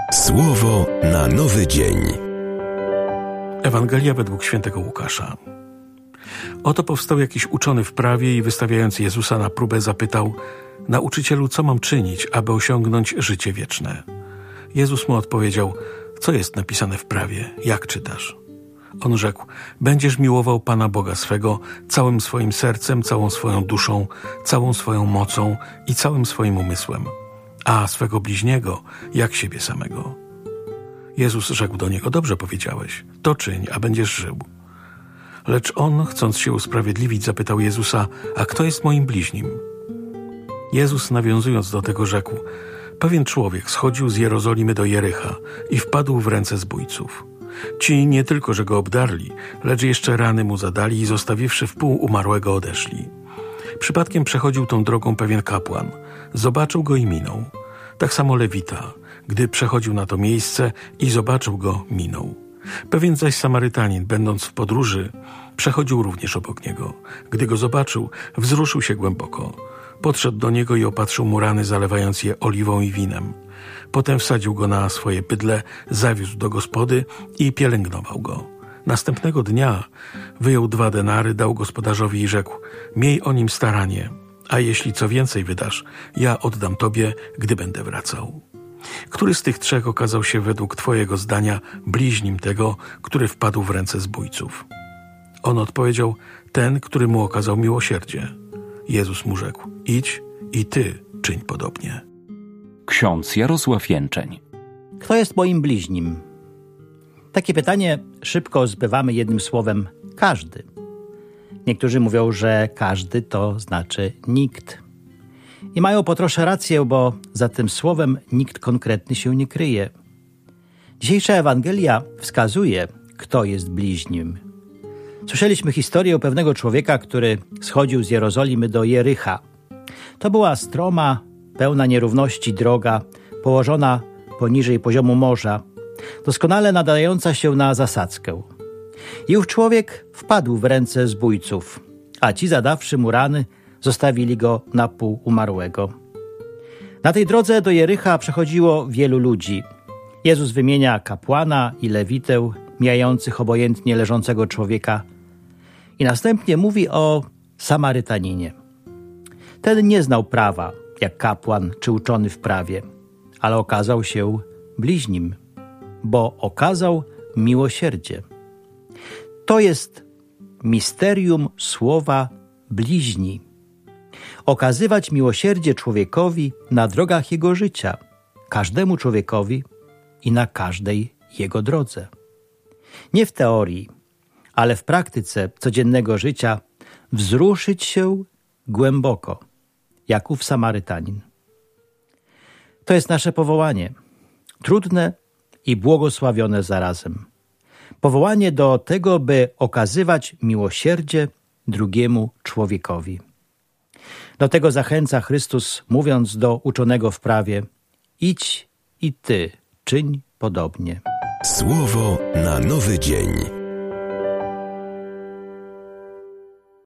Słowo na nowy dzień. Ewangelia według świętego Łukasza. Oto powstał jakiś uczony w prawie i wystawiając Jezusa na próbę zapytał: Nauczycielu, co mam czynić, aby osiągnąć życie wieczne? Jezus mu odpowiedział: co jest napisane w prawie? Jak czytasz? On rzekł: będziesz miłował Pana Boga swego całym swoim sercem, całą swoją duszą, całą swoją mocą i całym swoim umysłem, a swego bliźniego jak siebie samego. Jezus rzekł do niego: dobrze powiedziałeś, to czyń, a będziesz żył. Lecz on, chcąc się usprawiedliwić, zapytał Jezusa: a kto jest moim bliźnim? Jezus, nawiązując do tego, rzekł: pewien człowiek schodził z Jerozolimy do Jericha i wpadł w ręce zbójców. Ci nie tylko, że go obdarli, lecz jeszcze rany mu zadali i zostawiwszy wpół umarłego odeszli. Przypadkiem przechodził tą drogą pewien kapłan. Zobaczył go i minął. Tak samo Lewita, gdy przechodził na to miejsce i zobaczył go, minął. Pewien zaś Samarytanin, będąc w podróży, przechodził również obok niego. Gdy go zobaczył, wzruszył się głęboko. Podszedł do niego i opatrzył mu rany, zalewając je oliwą i winem. Potem wsadził go na swoje bydlę, zawiózł do gospody i pielęgnował go. Następnego dnia wyjął 2 denary, dał gospodarzowi i rzekł: miej o nim staranie, a jeśli co więcej wydasz, ja oddam tobie, gdy będę wracał. Który z tych 3 okazał się według twojego zdania bliźnim tego, który wpadł w ręce zbójców? On odpowiedział: ten, który mu okazał miłosierdzie. Jezus mu rzekł: idź i ty czyń podobnie. Ksiądz Jarosław Jęczeń. Kto jest moim bliźnim? Takie pytanie szybko zbywamy jednym słowem: każdy. Niektórzy mówią, że każdy to znaczy nikt. I mają po trosze rację, bo za tym słowem nikt konkretny się nie kryje. Dzisiejsza Ewangelia wskazuje, kto jest bliźnim. Słyszeliśmy historię pewnego człowieka, który schodził z Jerozolimy do Jericha. To była stroma, pełna nierówności droga, położona poniżej poziomu morza, doskonale nadająca się na zasadzkę. I ów człowiek wpadł w ręce zbójców, a ci, zadawszy mu rany, zostawili go na pół umarłego. Na tej drodze do Jericha przechodziło wielu ludzi. Jezus wymienia kapłana i lewitę, mijających obojętnie leżącego człowieka, i następnie mówi o Samarytaninie. Ten nie znał prawa, jak kapłan czy uczony w prawie, ale okazał się bliźnim, bo okazał miłosierdzie. To jest misterium słowa bliźni. Okazywać miłosierdzie człowiekowi na drogach jego życia, każdemu człowiekowi i na każdej jego drodze. Nie w teorii, ale w praktyce codziennego życia wzruszyć się głęboko, jak ów Samarytanin. To jest nasze powołanie, trudne i błogosławione zarazem. Powołanie do tego, by okazywać miłosierdzie drugiemu człowiekowi. Do tego zachęca Chrystus, mówiąc do uczonego w prawie: idź i ty czyń podobnie. Słowo na nowy dzień.